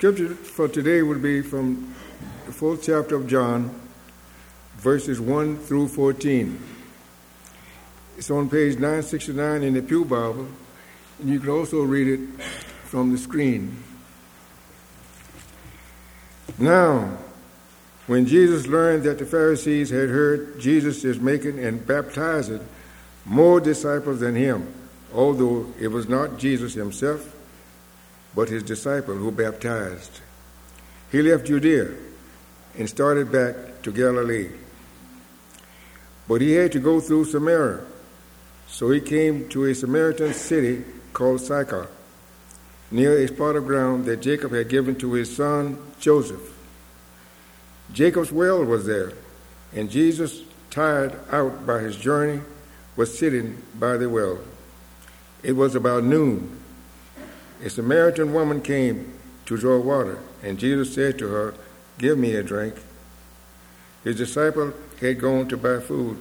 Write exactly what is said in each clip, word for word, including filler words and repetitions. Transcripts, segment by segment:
scripture for today will be from the fourth chapter of John, verses one through fourteen. It's on page nine sixty-nine in the Pew Bible, and you can also read it from the screen. Now, when Jesus learned that the Pharisees had heard Jesus is making and baptizing more disciples than him, although it was not Jesus himself, but his disciple who baptized, he left Judea and started back to Galilee. But he had to go through Samaria, so he came to a Samaritan city called Sychar, near a spot of ground that Jacob had given to his son Joseph. Jacob's well was there, and Jesus, tired out by his journey, was sitting by the well. It was about noon. A Samaritan woman came to draw water, and Jesus said to her, "Give me a drink." His disciple had gone to buy food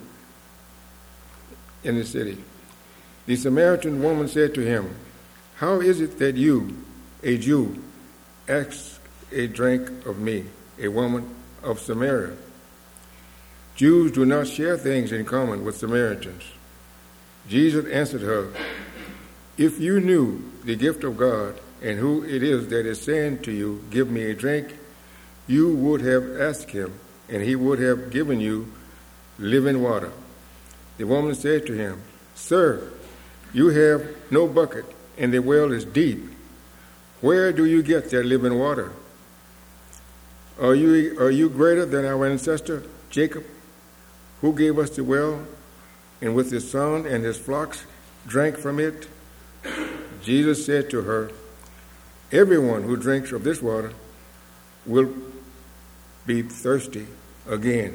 in the city. The Samaritan woman said to him, "How is it that you, a Jew, ask a drink of me, a woman of Samaria?" Jews do not share things in common with Samaritans. Jesus answered her, "If you knew the gift of God and who it is that is saying to you, 'Give me a drink,' you would have asked him, and he would have given you living water." The woman said to him, "Sir, you have no bucket, and the well is deep. Where do you get that living water? Are you, are you greater than our ancestor Jacob, who gave us the well, and with his son and his flocks drank from it?" Jesus said to her, "Everyone who drinks of this water will be thirsty again.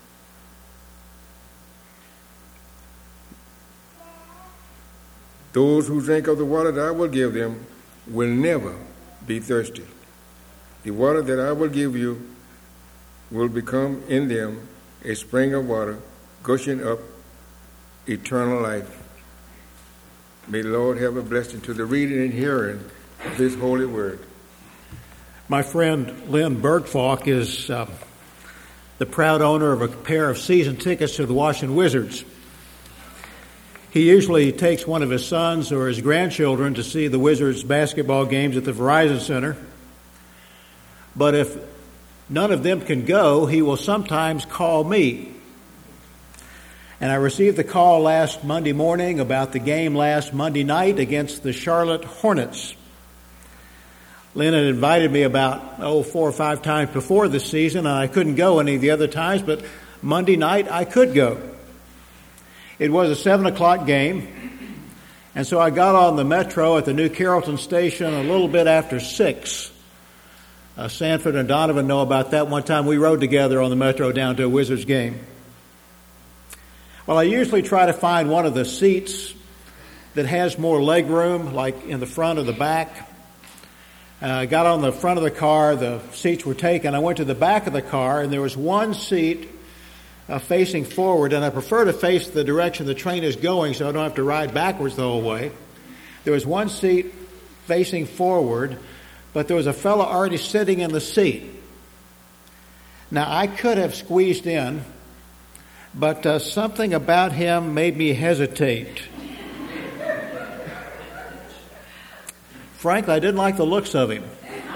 Those who drink of the water that I will give them will never be thirsty. The water that I will give you will become in them a spring of water, gushing up eternal life." May the Lord have a blessing to the reading and hearing of this holy word. My friend Lynn Bergfalk is uh, the proud owner of a pair of season tickets to the Washington Wizards. He usually takes one of his sons or his grandchildren to see the Wizards basketball games at the Verizon Center. But if none of them can go, he will sometimes call me. And I received the call last Monday morning about the game last Monday night against the Charlotte Hornets. Lynn had invited me about, oh, four or five times before the season, and I couldn't go any of the other times, but Monday night I could go. It was a seven o'clock game, and so I got on the Metro at the New Carrollton station a little bit after six. Uh, Sanford and Donovan know about that. One time we rode together on the Metro down to a Wizards game. Well, I usually try to find one of the seats that has more leg room, like in the front or the back. Uh, I got on the front of the car, the seats were taken. I went to the back of the car, and there was one seat uh, facing forward, and I prefer to face the direction the train is going so I don't have to ride backwards the whole way. There was one seat facing forward, but there was a fellow already sitting in the seat. Now, I could have squeezed in, but uh, something about him made me hesitate. Frankly, I didn't like the looks of him.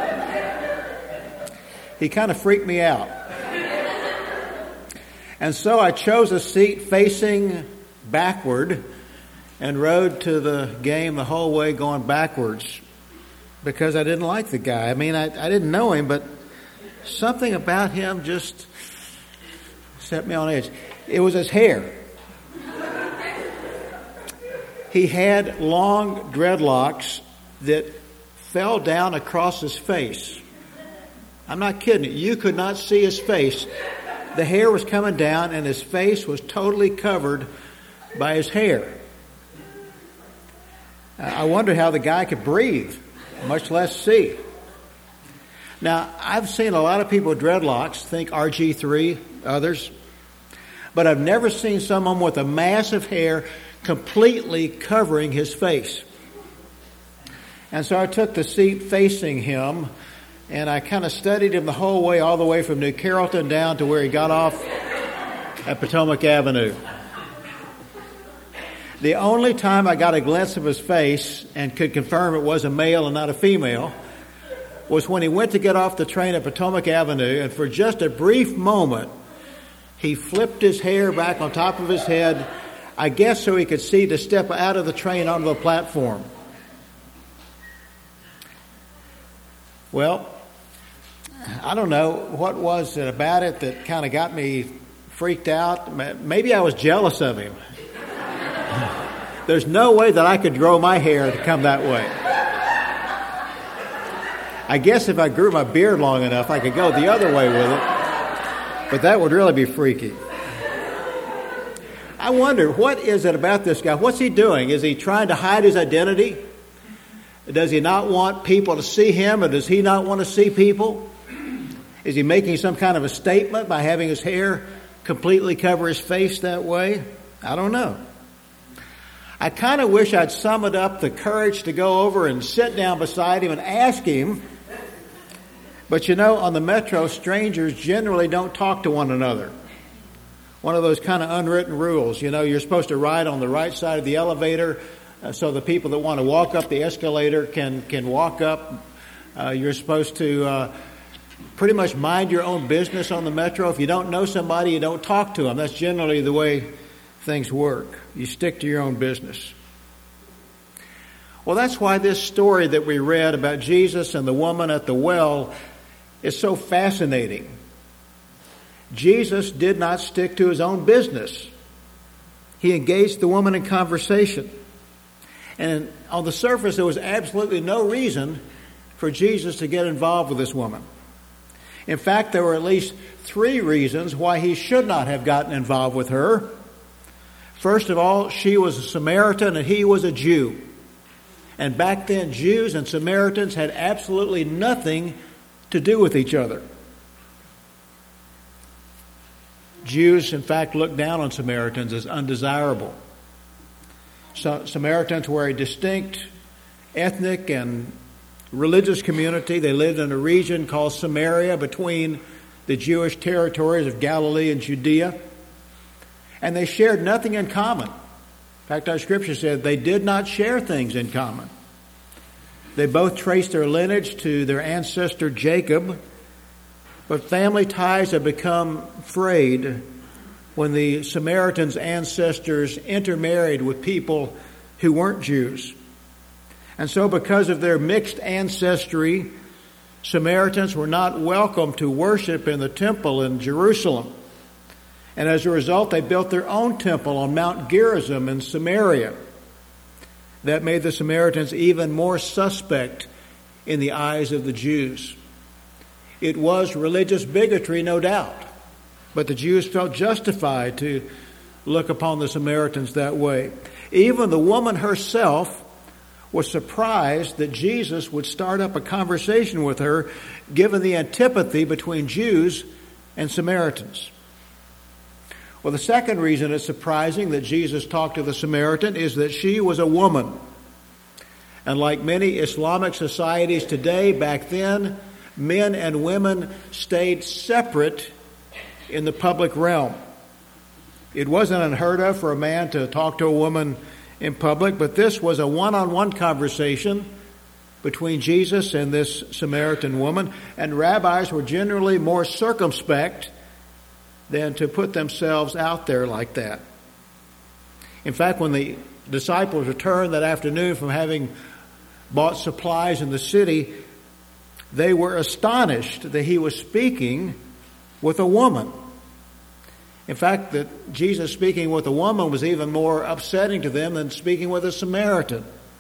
He kind of freaked me out. And so I chose a seat facing backward and rode to the game the whole way going backwards because I didn't like the guy. I mean, I, I didn't know him, but something about him just set me on edge. It was his hair. He had long dreadlocks that fell down across his face. I'm not kidding you. You could not see his face. The hair was coming down and his face was totally covered by his hair. I wonder how the guy could breathe, much less see. Now, I've seen a lot of people with dreadlocks, think R G three, others, but I've never seen someone with a mass of hair completely covering his face. And so I took the seat facing him and I kind of studied him the whole way, all the way from New Carrollton down to where he got off at Potomac Avenue. The only time I got a glimpse of his face and could confirm it was a male and not a female was when he went to get off the train at Potomac Avenue, and for just a brief moment, he flipped his hair back on top of his head, I guess so he could see to step out of the train onto the platform. Well, I don't know what was it about it that kind of got me freaked out. Maybe I was jealous of him. There's no way that I could grow my hair to come that way. I guess if I grew my beard long enough, I could go the other way with it. But that would really be freaky. I wonder, what is it about this guy? What's he doing? Is he trying to hide his identity? Does he not want people to see him, or does he not want to see people? Is he making some kind of a statement by having his hair completely cover his face that way? I don't know. I kind of wish I'd summoned up the courage to go over and sit down beside him and ask him. But you know, on the metro, strangers generally don't talk to one another. One of those kind of unwritten rules. You know, you're supposed to ride on the right side of the elevator uh, so the people that want to walk up the escalator can, can walk up. Uh, you're supposed to uh, pretty much mind your own business on the metro. If you don't know somebody, you don't talk to them. That's generally the way things work. You stick to your own business. Well, that's why this story that we read about Jesus and the woman at the well is so fascinating. Jesus did not stick to his own business. He engaged the woman in conversation. And on the surface, there was absolutely no reason for Jesus to get involved with this woman. In fact, there were at least three reasons why he should not have gotten involved with her. First of all, she was a Samaritan and he was a Jew. And back then, Jews and Samaritans had absolutely nothing to do with each other. Jews, in fact, looked down on Samaritans as undesirable. So, Samaritans were a distinct ethnic and religious community. They lived in a region called Samaria between the Jewish territories of Galilee and Judea. And they shared nothing in common. In fact, our scripture said they did not share things in common. They both traced their lineage to their ancestor Jacob, but family ties had become frayed when the Samaritans' ancestors intermarried with people who weren't Jews. And so because of their mixed ancestry, Samaritans were not welcome to worship in the temple in Jerusalem. And as a result, they built their own temple on Mount Gerizim in Samaria. That made the Samaritans even more suspect in the eyes of the Jews. It was religious bigotry, no doubt, but the Jews felt justified to look upon the Samaritans that way. Even the woman herself was surprised that Jesus would start up a conversation with her, given the antipathy between Jews and Samaritans. Well, the second reason it's surprising that Jesus talked to the Samaritan is that she was a woman. And like many Islamic societies today, back then, men and women stayed separate in the public realm. It wasn't unheard of for a man to talk to a woman in public, but this was a one-on-one conversation between Jesus and this Samaritan woman, and rabbis were generally more circumspect than to put themselves out there like that. In fact, when the disciples returned that afternoon from having bought supplies in the city, they were astonished that he was speaking with a woman. In fact, that Jesus speaking with a woman was even more upsetting to them than speaking with a Samaritan.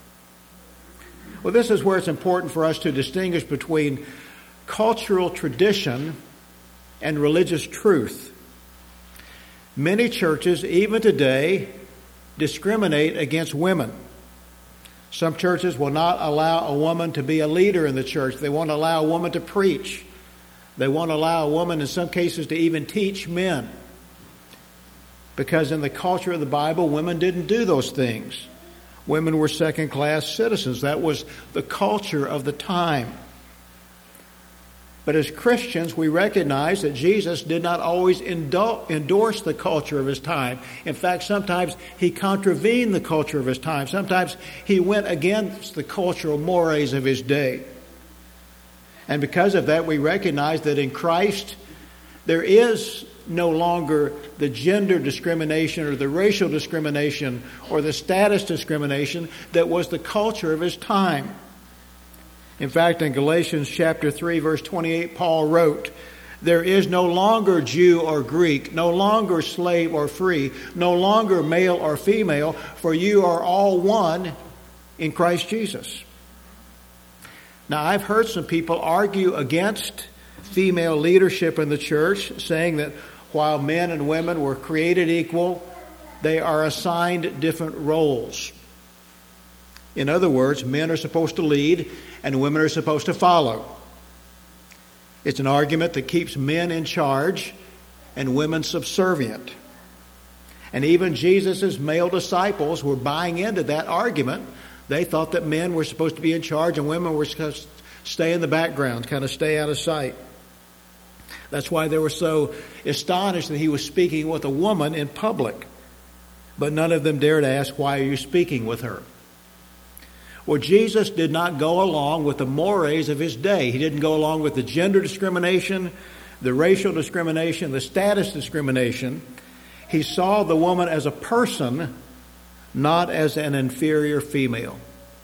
Well, this is where it's important for us to distinguish between cultural tradition and religious truth. Many churches, even today, discriminate against women. Some churches will not allow a woman to be a leader in the church. They won't allow a woman to preach. They won't allow a woman, in some cases, to even teach men. Because in the culture of the Bible, women didn't do those things. Women were second-class citizens. That was the culture of the time. But as Christians, we recognize that Jesus did not always indul- endorse the culture of his time. In fact, sometimes he contravened the culture of his time. Sometimes he went against the cultural mores of his day. And because of that, we recognize that in Christ, there is no longer the gender discrimination or the racial discrimination or the status discrimination that was the culture of his time. In fact, in Galatians chapter three, verse twenty-eight, Paul wrote, "There is no longer Jew or Greek, no longer slave or free, no longer male or female, for you are all one in Christ Jesus." Now, I've heard some people argue against female leadership in the church, saying that while men and women were created equal, they are assigned different roles. In other words, men are supposed to lead and women are supposed to follow. It's an argument that keeps men in charge and women subservient. And even Jesus' male disciples were buying into that argument. They thought that men were supposed to be in charge and women were supposed to stay in the background, kind of stay out of sight. That's why they were so astonished that he was speaking with a woman in public. But none of them dared ask, "Why are you speaking with her?" Well, Jesus did not go along with the mores of his day. He didn't go along with the gender discrimination, the racial discrimination, the status discrimination. He saw the woman as a person, not as an inferior female.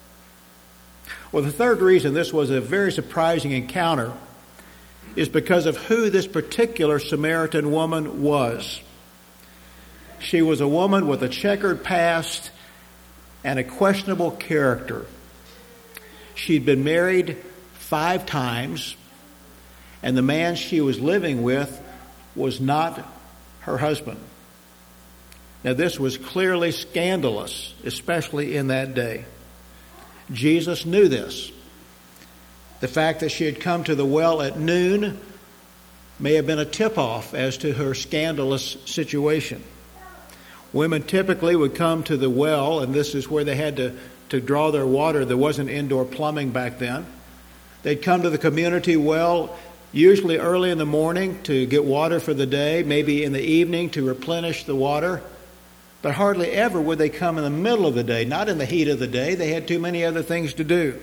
Well, the third reason this was a very surprising encounter is because of who this particular Samaritan woman was. She was a woman with a checkered past and a questionable character. She'd been married five times, and the man she was living with was not her husband. Now, this was clearly scandalous, especially in that day. Jesus knew this. The fact that she had come to the well at noon may have been a tip-off as to her scandalous situation. Women typically would come to the well, and this is where they had to, to draw their water. There wasn't indoor plumbing back then. They'd come to the community well, usually early in the morning to get water for the day, maybe in the evening to replenish the water. But hardly ever would they come in the middle of the day, not in the heat of the day. They had too many other things to do.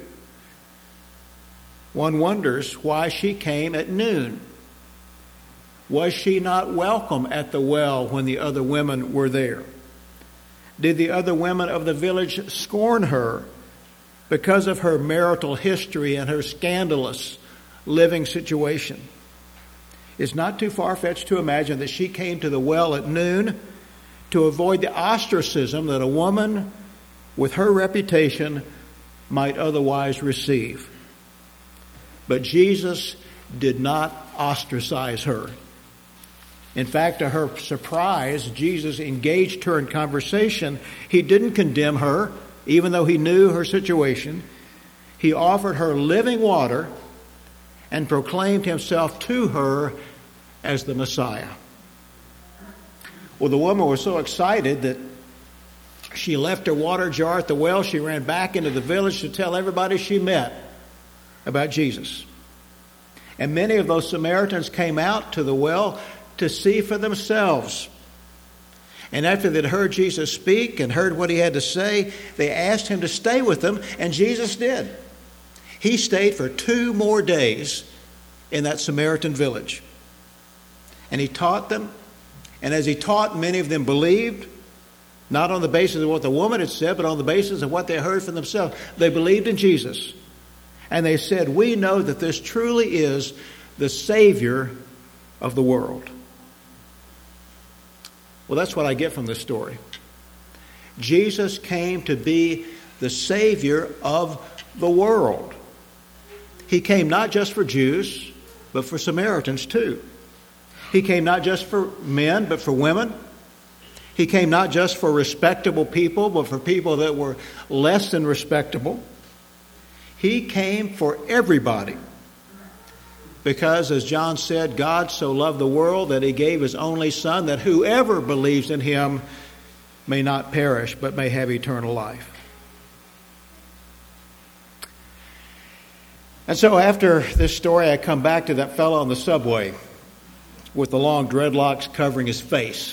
One wonders why she came at noon. Was she not welcome at the well when the other women were there? Did the other women of the village scorn her because of her marital history and her scandalous living situation? It's not too far-fetched to imagine that she came to the well at noon to avoid the ostracism that a woman with her reputation might otherwise receive. But Jesus did not ostracize her. In fact, to her surprise, Jesus engaged her in conversation. He didn't condemn her, even though he knew her situation. He offered her living water and proclaimed himself to her as the Messiah. Well, the woman was so excited that she left her water jar at the well. She ran back into the village to tell everybody she met about Jesus. And many of those Samaritans came out to the well to see for themselves. And after they'd heard Jesus speak and heard what he had to say, they asked him to stay with them, and Jesus did. He stayed for two more days in that Samaritan village. And he taught them, and as he taught, many of them believed, not on the basis of what the woman had said, but on the basis of what they heard for themselves. They believed in Jesus. And they said, "We know that this truly is the Savior of the world." Well, that's what I get from this story. Jesus came to be the Savior of the world. He came not just for Jews, but for Samaritans too. He came not just for men, but for women. He came not just for respectable people, but for people that were less than respectable. He came for everybody. Because, as John said, God so loved the world that he gave his only Son, that whoever believes in him may not perish, but may have eternal life. And so after this story, I come back to that fellow on the subway with the long dreadlocks covering his face.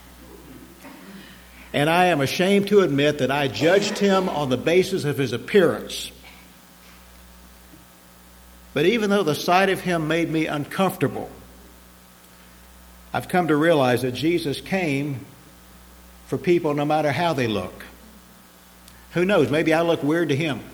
And I am ashamed to admit that I judged him on the basis of his appearance. But even though the sight of him made me uncomfortable, I've come to realize that Jesus came for people no matter how they look. Who knows, maybe I look weird to him.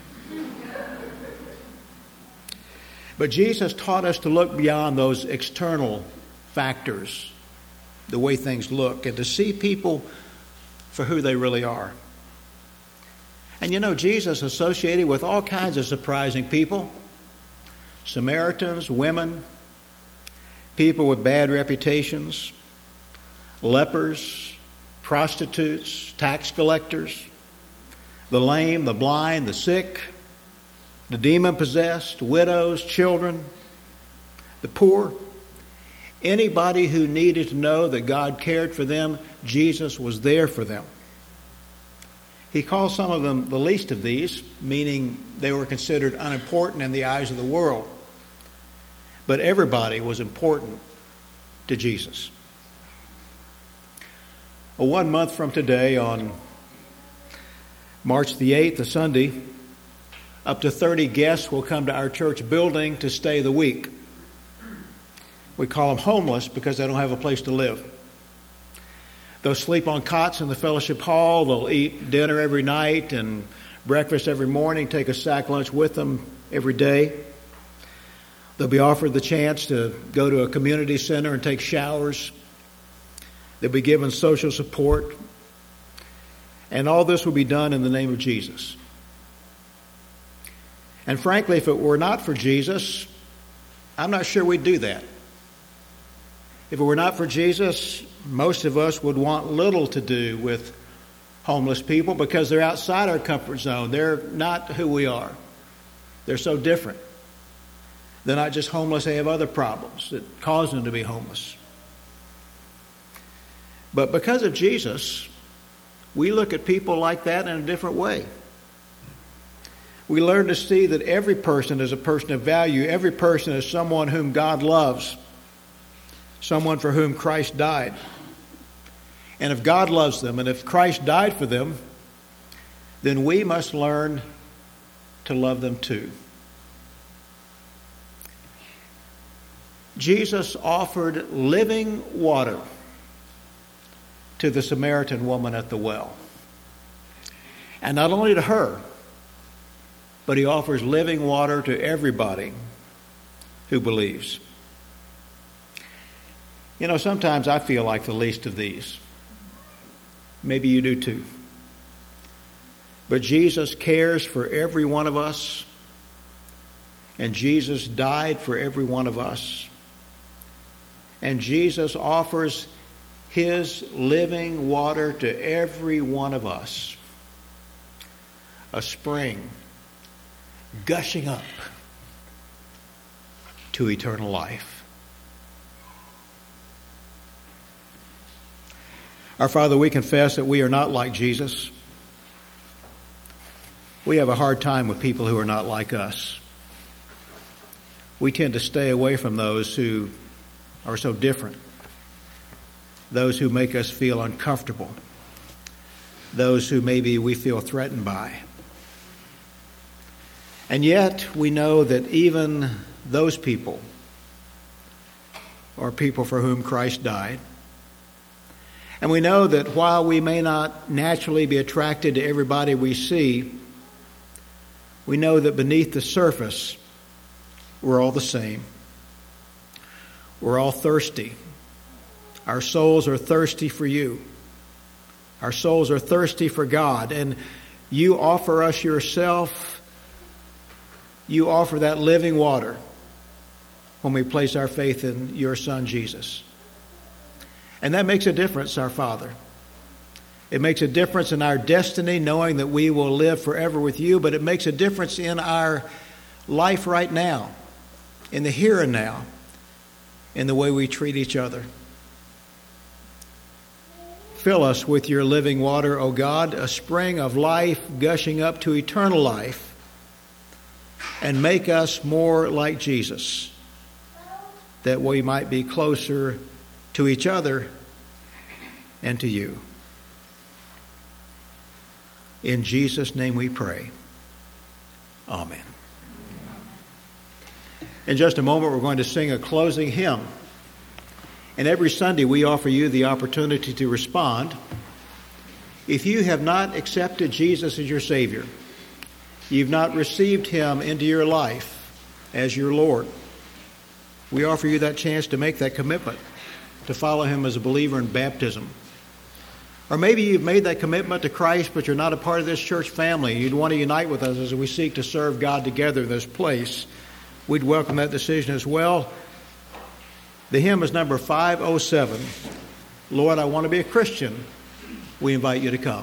But Jesus taught us to look beyond those external factors, the way things look, and to see people for who they really are. And you know, Jesus associated with all kinds of surprising people. Samaritans, women, people with bad reputations, lepers, prostitutes, tax collectors, the lame, the blind, the sick, the demon-possessed, widows, children, the poor. Anybody who needed to know that God cared for them, Jesus was there for them. He called some of them the least of these, meaning they were considered unimportant in the eyes of the world. But everybody was important to Jesus. Well, one month from today, on March the eighth, a Sunday, up to thirty guests will come to our church building to stay the week. We call them homeless because they don't have a place to live. They'll sleep on cots in the fellowship hall. They'll eat dinner every night and breakfast every morning, take a sack lunch with them every day. They'll be offered the chance to go to a community center and take showers. They'll be given social support. And all this will be done in the name of Jesus. And frankly, if it were not for Jesus, I'm not sure we'd do that. If it were not for Jesus, most of us would want little to do with homeless people because they're outside our comfort zone. They're not who we are. They're so different. They're not just homeless, they have other problems that cause them to be homeless. But because of Jesus, we look at people like that in a different way. We learn to see that every person is a person of value. Every person is someone whom God loves, someone for whom Christ died. And if God loves them and if Christ died for them, then we must learn to love them too. Jesus offered living water to the Samaritan woman at the well. And not only to her, but he offers living water to everybody who believes. You know, sometimes I feel like the least of these. Maybe you do too. But Jesus cares for every one of us, and Jesus died for every one of us. And Jesus offers his living water to every one of us. A spring gushing up to eternal life. Our Father, we confess that we are not like Jesus. We have a hard time with people who are not like us. We tend to stay away from those who are so different, those who make us feel uncomfortable, those who maybe we feel threatened by. And yet we know that even those people are people for whom Christ died. And we know that while we may not naturally be attracted to everybody we see, we know that beneath the surface, we're all the same. We're all thirsty. Our souls are thirsty for you. Our souls are thirsty for God. And you offer us yourself. You offer that living water when we place our faith in your Son, Jesus. And that makes a difference, our Father. It makes a difference in our destiny, knowing that we will live forever with you, but it makes a difference in our life right now, in the here and now, in the way we treat each other. Fill us with your living water, O God, a spring of life gushing up to eternal life. and make us more like Jesus, that we might be closer to each other and to you. In Jesus' name we pray. Amen. In just a moment, we're going to sing a closing hymn. And every Sunday, we offer you the opportunity to respond. If you have not accepted Jesus as your Savior, you've not received him into your life as your Lord, we offer you that chance to make that commitment, to follow him as a believer in baptism. Or maybe you've made that commitment to Christ, but you're not a part of this church family. You'd want to unite with us as we seek to serve God together in this place. We'd welcome that decision as well. The hymn is number five oh seven. Lord, I want to be a Christian. We invite you to come.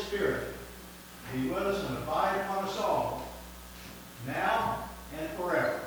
be with us and abide upon us all, now and forever.